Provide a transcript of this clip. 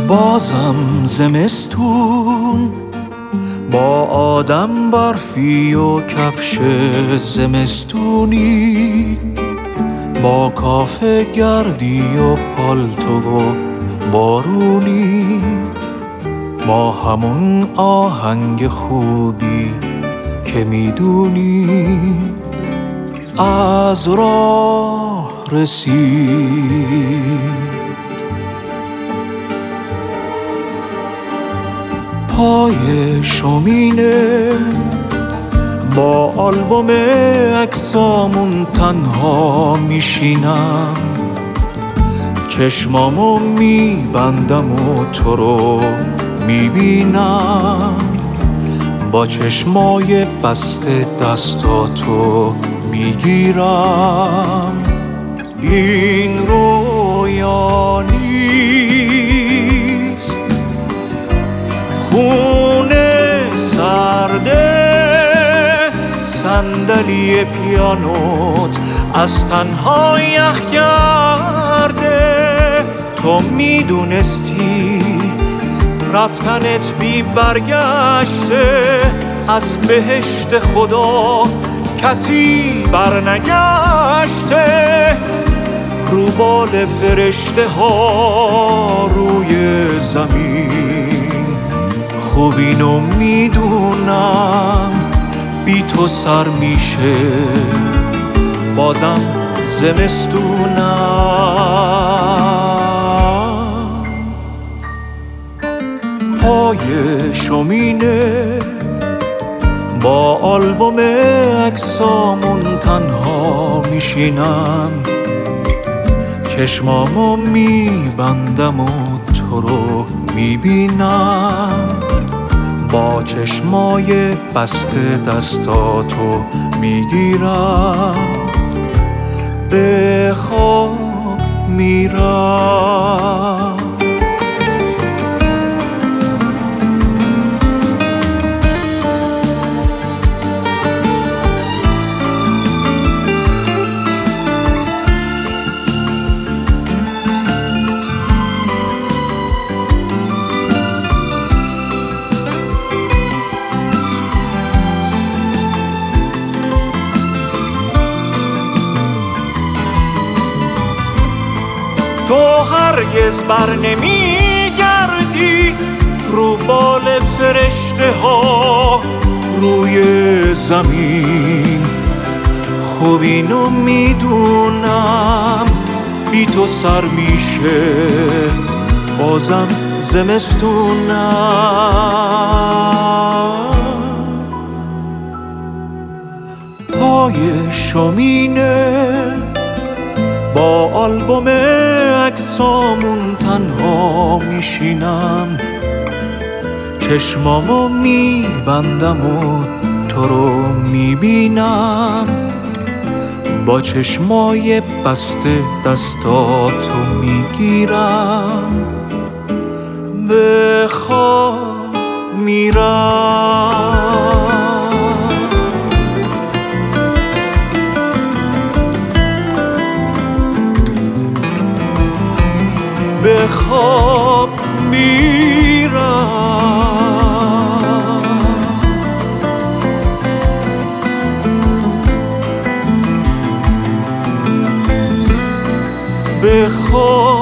بازم زمستون با آدم برفی و کفش زمستونی، با کافه گردی و پالتو و بارونی، با همون آهنگ خوبی که میدونی از راه رسید. پای شومینه با آلبوم عکسامون تنها میشینم، چشمامو میبندم و تو رو میبینم، با چشمای بسته دستاتو میگیرم. این رویا نیست، خونه سرده، صندلی پیانوت از تنها یخ کرده. تو میدونستی رفتنت بی برگشته، از بهشت خدا کسی برنگشته. رو بال فرشته ها روی زمین، خوب اینو میدونم بی تو سر میشه بازم زمستونم. پای شومینه با آلبوم عکسامون تنها میشینم، چشمامو میبندم و تو رو میبینم، با چشمای بسته دستاتو میگیرم. به خواب میرم. تو هرگز بر نمی گردی رو بال فرشته ها روی زمین، خوب اینو میدونم بی تو سر میشه بازم زمستونم. پای شومینه با آلبوم عکسامون تنها میشینم، چشمامو میبندم و تو رو میبینم، با چشمای بسته دستاتو میگیرم. به خواب میرم. به خواب میرم. به خواب